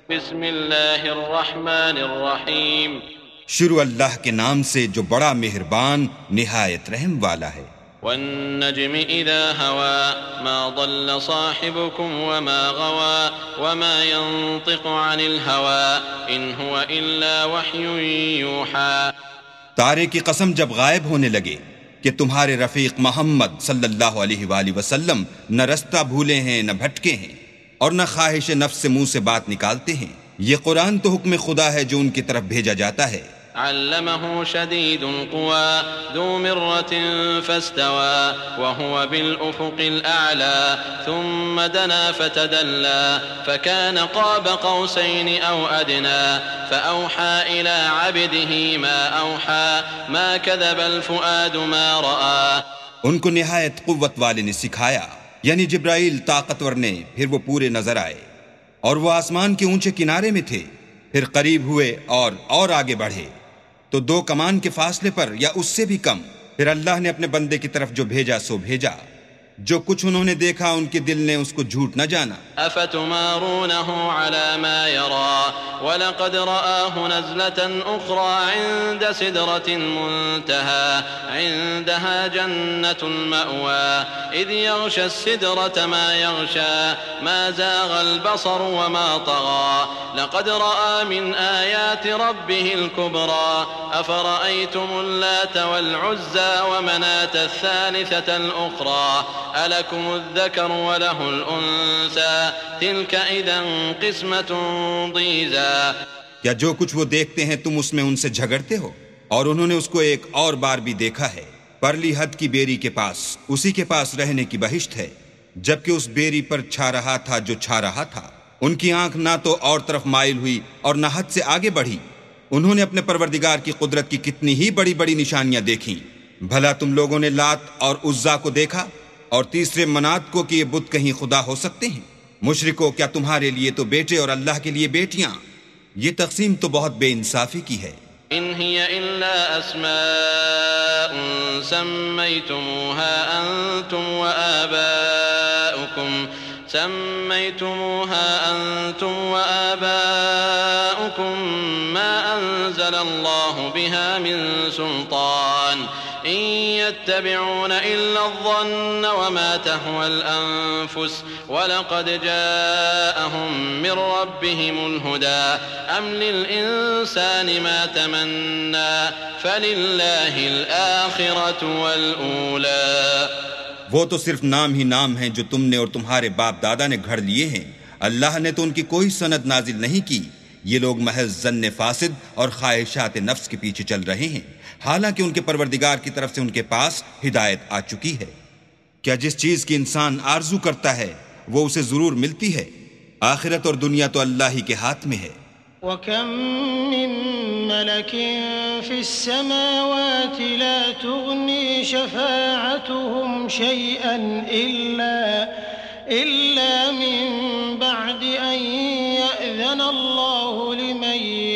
بسم اللہ الرحمن الرحیم شروع اللہ کے نام سے جو بڑا مہربان نہایت رحم والا ہے۔ والنجم اذا هوى ما ضل صاحبكم وما غوى وما ينطق عن الهوى ان هو الا وحي يوحى۔ تارے کی قسم جب غائب ہونے لگے کہ تمہارے رفیق محمد صلی اللہ علیہ وآلہ وسلم نہ رستہ بھولے ہیں نہ بھٹکے ہیں اور نہ خواہش نفس سے منہ سے بات نکالتے ہیں، یہ قرآن تو حکم خدا ہے جو ان کی طرف بھیجا جاتا ہے۔ علمه شدید القوى ذو مرة فاستوى وهو بالأفق الأعلى ثم دنا فتدلى فكان قاب قوسين أو أدنى فأوحى إلى عبده ما أوحى ما كذب الفؤاد ما رأى۔ ان کو نہایت قوت والے نے سکھایا، یعنی جبرائیل طاقتور نے، پھر وہ پورے نظر آئے اور وہ آسمان کے اونچے کنارے میں تھے، پھر قریب ہوئے اور آگے بڑھے تو 2 کمان کے فاصلے پر یا اس سے بھی کم، پھر اللہ نے اپنے بندے کی طرف جو بھیجا سو بھیجا، جو کچھ انہوں نے دیکھا ان کے دل نے اس کو جھوٹ نہ جانا۔ افتمارونه على ما يرى ولقد رآه نزلة اخرى عند سدرة المنتهى عندها جنة المأوى اذ يغشى السدرة ما يغشى ما زاغ البصر وما طغى لقد رأى من آيات ربه الكبرى افرأيتم اللات والعزى ومناة الثالثة الأخرى ألكم الذكر وله الأنثى تلك إذا قسمة ضيزى۔ کیا جو کچھ وہ دیکھتے ہیں تم اس میں ان سے جھگڑتے ہو؟ اور انہوں نے اس کو ایک اور بار بھی دیکھا ہے، پرلی حد کی بیری کے پاس، اسی کے پاس رہنے کی بہشت ہے، جبکہ اس بیری پر چھا رہا تھا جو چھا رہا تھا۔ ان کی آنکھ نہ تو اور طرف مائل ہوئی اور نہ حد سے آگے بڑھی۔ انہوں نے اپنے پروردگار کی قدرت کی کتنی ہی بڑی بڑی نشانیاں دیکھیں۔ بھلا تم لوگوں نے لات اور عزا کو دیکھا اور تیسرے منات کو کہ یہ بت کہیں خدا ہو سکتے ہیں؟ مشرکو، کیا تمہارے لیے تو بیٹے اور اللہ کے لیے بیٹیاں؟ یہ تقسیم تو بہت بے انصافی کی ہے۔ إن هي إلا أسماء سميتموها أنتم وآباؤكم ما أنزل الله بها من سلطان إن يتبعون إلا الظن وما تهوى الأنفس ولقد جاءهم من ربهم الهدى أم للإنسان ما تمنى فلله الآخرة والأولى۔ وہ تو صرف نام ہی نام ہیں جو تم نے اور تمہارے باپ دادا نے گھڑ لیے ہیں، اللہ نے تو ان کی کوئی سند نازل نہیں کی۔ یہ لوگ محض ظن فاسد اور خواہشات نفس کے پیچھے چل رہے ہیں، حالانکہ ان کے پروردگار کی طرف سے ان کے پاس ہدایت آ چکی ہے۔ کیا جس چیز کی انسان آرزو کرتا ہے وہ اسے ضرور ملتی ہے؟ آخرت اور دنیا تو اللہ ہی کے ہاتھ میں ہے۔ وَكَم مِّن مَّلَكٍ فِي السَّمَاوَاتِ لَا تُغْنِي شَفَاعَتُهُمْ شَيْئًا إِلَّا مِن بَعْدِ أَن يَأْذَنَ اللَّهُ لِمَن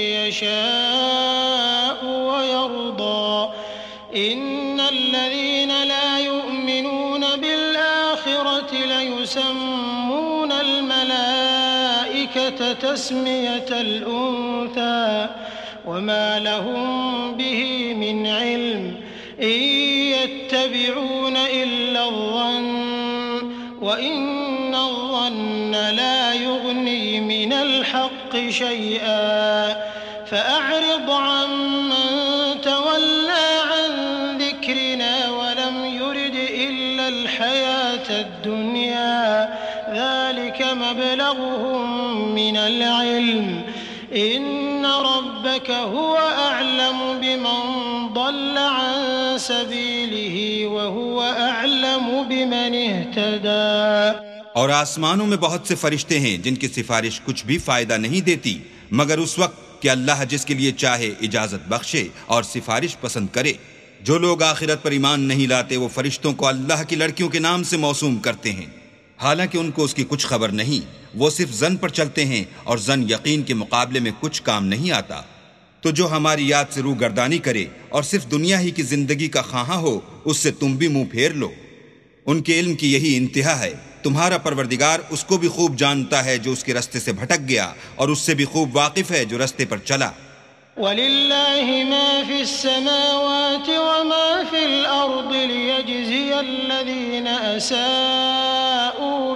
يَشَاءُ وَيَرْضَىٰ إِنَّ الَّذِينَ لَا يُؤْمِنُونَ بِالْآخِرَةِ لَيُسَمُّونَ الْمَلَائِكَةَ تَسْمِيَةَ الْأُنثَىٰ وَمَا لَهُم بِهِ مِنْ عِلْمٍ إِن يَتَّبِعُونَ إِلَّا الظَّنَّ وَإِنَّ الظَّنَّ لَا يُغْنِي مِنَ الْحَقِّ شَيْئًا فَأَعْرِضْ عَمَّن تَوَلَّىٰ عَن ذِكْرِنَا وَلَمْ يُرِدْ إِلَّا الْحَيَاةَ الدُّنْيَا ذَلِكَ مَبْلَغُهُم مِّنَ الْعِلْمِ إِنَّ رَبَّكَ هُوَ أَعْلَمُ بِمَن ضَلَّ عَن سَبِيلِهِ وَهُوَ أَعْلَمُ بِمَنِ اهْتَدَىٰ۔ اور آسمانوں میں بہت سے فرشتے ہیں جن کی سفارش کچھ بھی فائدہ نہیں دیتی مگر اس وقت کہ اللہ جس کے لیے چاہے اجازت بخشے اور سفارش پسند کرے۔ جو لوگ آخرت پر ایمان نہیں لاتے وہ فرشتوں کو اللہ کی لڑکیوں کے نام سے موسوم کرتے ہیں، حالانکہ ان کو اس کی کچھ خبر نہیں، وہ صرف ظن پر چلتے ہیں اور ظن یقین کے مقابلے میں کچھ کام نہیں آتا۔ تو جو ہماری یاد سے روح گردانی کرے اور صرف دنیا ہی کی زندگی کا خواہاں ہو، اس سے تم بھی منہ پھیر لو۔ ان کے علم کی یہی انتہا ہے تمہارا پروردگار اس کو بھی خوب جانتا ہے جو اس کے رستے سے بھٹک گیا، اور اس سے بھی خوب واقف ہے جو رستے پر چلا۔ وَلِلَّهِ مَا فِي السَّمَاوَاتِ وَمَا فِي الْأَرْضِ لِيَجْزِيَ الَّذِينَ أَسَاءُوا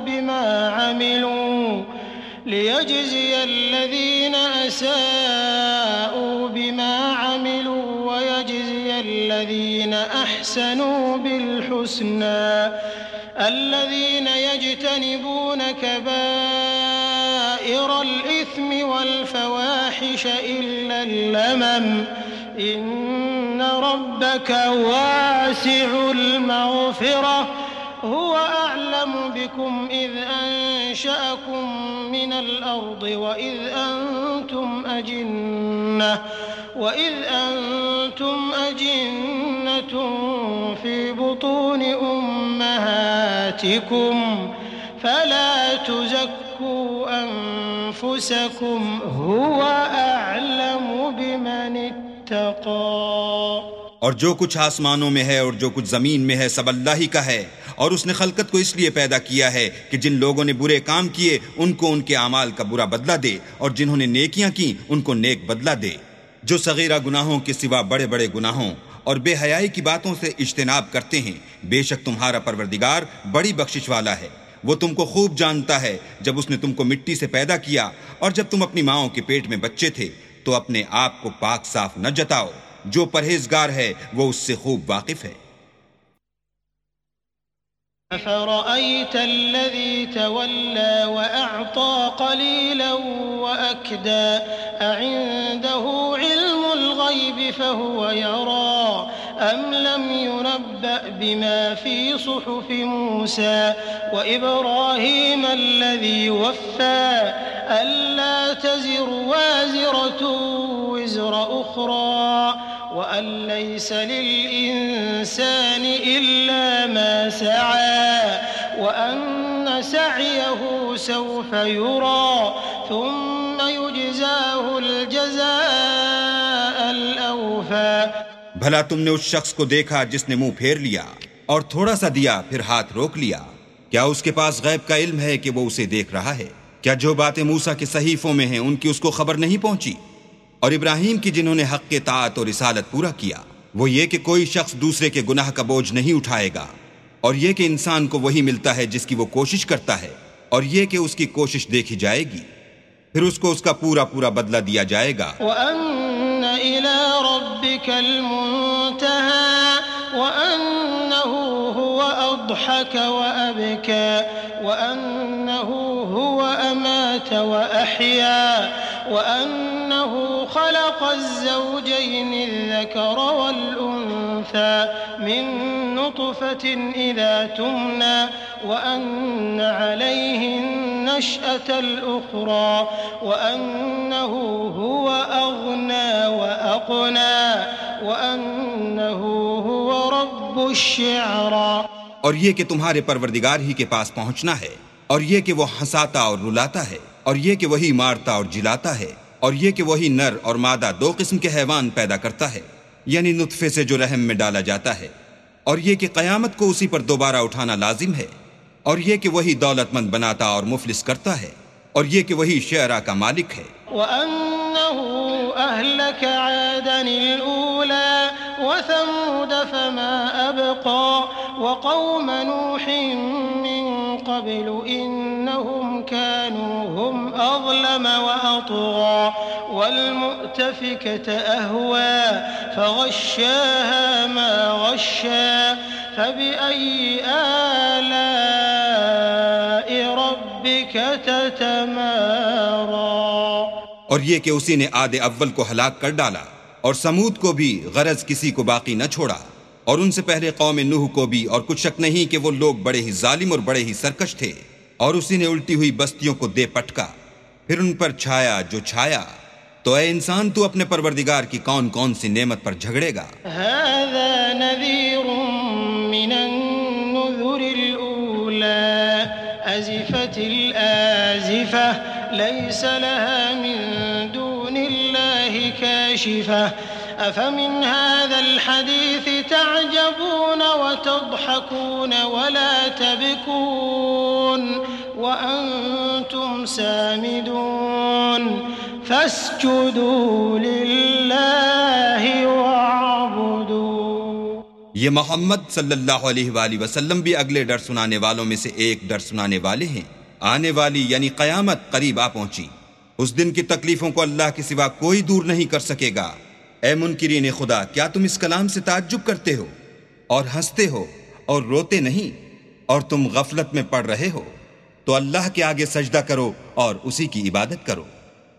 بِمَا عَمِلُوا وَيَجْزِيَ الَّذِينَ أَحْسَنُوا بِالْحُسْنَى الَّذِينَ يَجْتَنِبُونَ كَبَائِرَ الْإِثْمِ وَالْفَوَاحِشَ إِلَّا اللَّمَمَ إِنَّ رَبَّكَ وَاسِعُ الْمَغْفِرَةِ هو أعلم بكم إذ أنشأكم من الأرض وإذ أنتم أجنة في بطون أمهاتكم فلا تزكوا أنفسكم هو أعلم بمن اتقى۔ اور جو کچھ آسمانوں میں ہے اور جو کچھ زمین میں ہے سب اللہ ہی کا ہے، اور اس نے خلقت کو اس لیے پیدا کیا ہے کہ جن لوگوں نے برے کام کیے ان کو ان کے اعمال کا برا بدلہ دے، اور جنہوں نے نیکیاں کی ان کو نیک بدلہ دے۔ جو صغیرہ گناہوں کے سوا بڑے بڑے گناہوں اور بے حیائی کی باتوں سے اجتناب کرتے ہیں، بے شک تمہارا پروردگار بڑی بخشش والا ہے۔ وہ تم کو خوب جانتا ہے جب اس نے تم کو مٹی سے پیدا کیا، اور جب تم اپنی ماؤں کے پیٹ میں بچے تھے تو اپنے آپ کو پاک صاف نہ جتاؤ، جو پرہیزگار ہے وہ اس سے خوب واقف ہے۔ أَفَرَأَيْتَ الَّذِي تَوَلَّى وَأَعْطَى قَلِيلًا وَأَكْدَى أَعِندَهُ عِلْمُ الْغَيْبِ فَهُوَ يَرَى أَمْ لَمْ يُنَبَّأْ بِمَا فِي صُحُفِ مُوسَى وَإِبْرَاهِيمَ الَّذِي وَفَّى أَلَّا تَزِرُ وَازِرَةٌ وِزْرَ أُخْرَى وَأَن لَّيْسَ لِلْإِنسَانِ إِلَّا مَا سَعَىٰ وَأَنَّ سَعْيَهُ سَوْفَ يُرَىٰ ثُمَّ يُجْزَاهُ الْجَزَاءَ الْأَوْفَىٰ۔ بھلا تم نے اس شخص کو دیکھا جس نے منہ پھیر لیا اور تھوڑا سا دیا پھر ہاتھ روک لیا؟ کیا اس کے پاس غیب کا علم ہے کہ وہ اسے دیکھ رہا ہے؟ کیا جو باتیں موسیٰ کے صحیفوں میں ہیں ان کی اس کو خبر نہیں پہنچی؟ اور ابراہیم کی جنہوں نے حق کے طاعت اور رسالت پورا کیا، وہ یہ کہ کوئی شخص دوسرے کے گناہ کا بوجھ نہیں اٹھائے گا، اور یہ کہ انسان کو وہی ملتا ہے جس کی وہ کوشش کرتا ہے، اور یہ کہ اس کی کوشش دیکھی جائے گی، پھر اس کو اس کا پورا پورا بدلہ دیا جائے گا۔ وَأَنَّ إِلَىٰ رَبِّكَ الْمُنتَهَىٰ وَأَنَّهُ هُوَ أَضْحَكَ وَأَبْكَىٰ وَأَنَّهُ هُوَ أَمَاتَ وَأَحْيَا وَأَنَّهُ خَلَقَ الزَّوْجَيْنِ الذَّكَرَ وَالْأُنثَىٰ مِن نُّطْفَةٍ إِذَا تُمْنَىٰ وَأَنَّ عَلَيْهِ النَّشْأَةَ الْأُخْرَىٰ وَأَنَّهُ هُوَ أَغْنَىٰ وَأَقْنَىٰ وَأَنَّهُ هُوَ رَبُّ الشِّعْرَىٰ۔ اور یہ کہ تمہارے پروردگار ہی کے پاس پہنچنا ہے، اور یہ کہ وہ ہنساتا اور رلاتا ہے، اور یہ کہ وہی مارتا اور جلاتا ہے، اور یہ کہ وہی نر اور مادہ دو قسم کے حیوان پیدا کرتا ہے، یعنی نطفے سے جو رحم میں ڈالا جاتا ہے، اور یہ کہ قیامت کو اسی پر دوبارہ اٹھانا لازم ہے، اور یہ کہ وہی دولت مند بناتا اور مفلس کرتا ہے، اور یہ کہ وہی شعراء کا مالک ہے۔ وَأَنَّهُ أَهْلَكَ عَادًا الْأُولَىٰ وَثَمُودَ فَمَا أَبْقَىٰ وَقَوْمَ نُوحٍ مِّن قَبْلُ إِنَّهُمْ كَانُوا هُمْ أَظْلَمَ وَأَطْغَىٰ وَالْمُؤْتَفِكَةَ أَهْوَىٰ فَغَشَّاهَا مَا غَشَّىٰ فَبِأَيِّ آلَاءِ رَبِّكَ تَتَمَارَىٰ۔ اور یہ کہ اسی نے عاد اول کو ہلاک کر ڈالا، اور سمود کو بھی غرض کسی کو باقی نہ چھوڑا، اور ان سے پہلے قوم نوح کو بھی، اور کچھ شک نہیں کہ وہ لوگ بڑے ہی ظالم اور بڑے ہی سرکش تھے، اور اسی نے الٹی ہوئی بستیوں کو دے پٹکا، پھر ان پر چھایا جو چھایا۔ تو اے انسان تو اپنے پروردگار کی کون کون سی نعمت پر جھگڑے گا؟ هذا نذير من النذر الأولى أزفت الآزفة ليس لها من دون الله كاشفة أفمن هذا الحديث تعجبون وتضحكون ولا تبكون وأنتم سامدون فاسجدوا لله واعبدوا۔ یہ محمد صلی اللہ علیہ وآلہ وسلم بھی اگلے ڈر سنانے والوں میں سے ایک ڈر سنانے والے ہیں۔ آنے والی یعنی قیامت قریب آ پہنچی، اس دن کی تکلیفوں کو اللہ کے سوا کوئی دور نہیں کر سکے گا۔ اے منکرین خدا، کیا تم اس کلام سے تعجب کرتے ہو اور ہنستے ہو اور روتے نہیں، اور تم غفلت میں پڑ رہے ہو؟ تو اللہ کے آگے سجدہ کرو اور اسی کی عبادت کرو۔